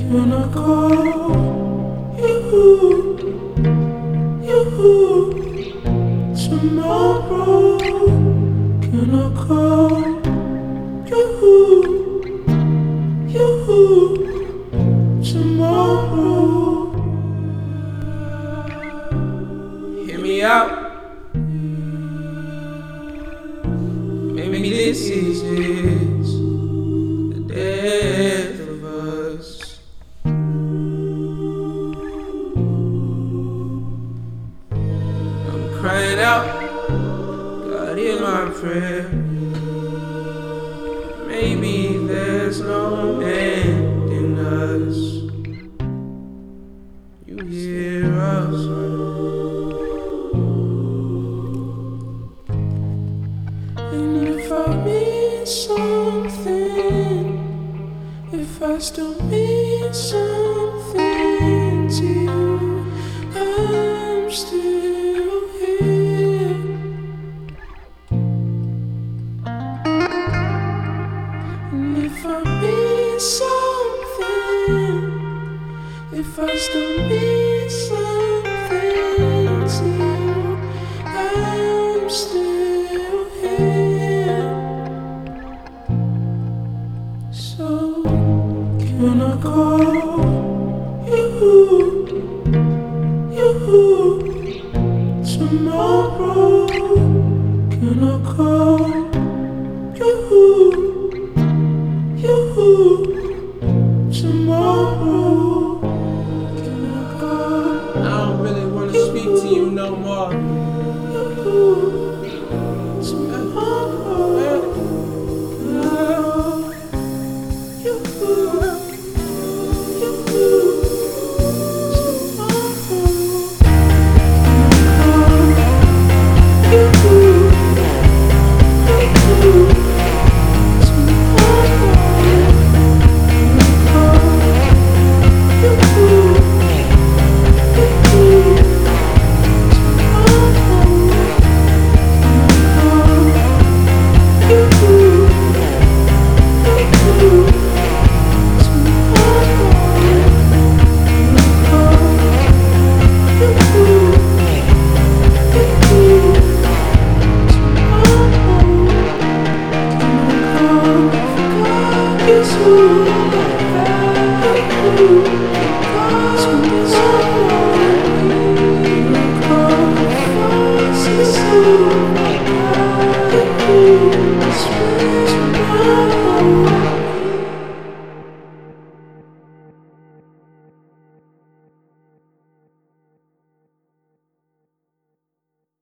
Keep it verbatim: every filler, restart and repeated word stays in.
Can I call you, you tomorrow? Can I call you, you tomorrow? Hear me out. Maybe this is it, the death of us. I'm crying out, God hear my prayer. Maybe there's no end in us. You hear us. And if I mean something, if I still mean something to you, I'm still here. And if I mean something, if I still mean something to you, I'm still here. So can I call you, you tomorrow? Can I call you, you tomorrow? Can I call? I don't really wanna you, speak to you no more. You tomorrow. You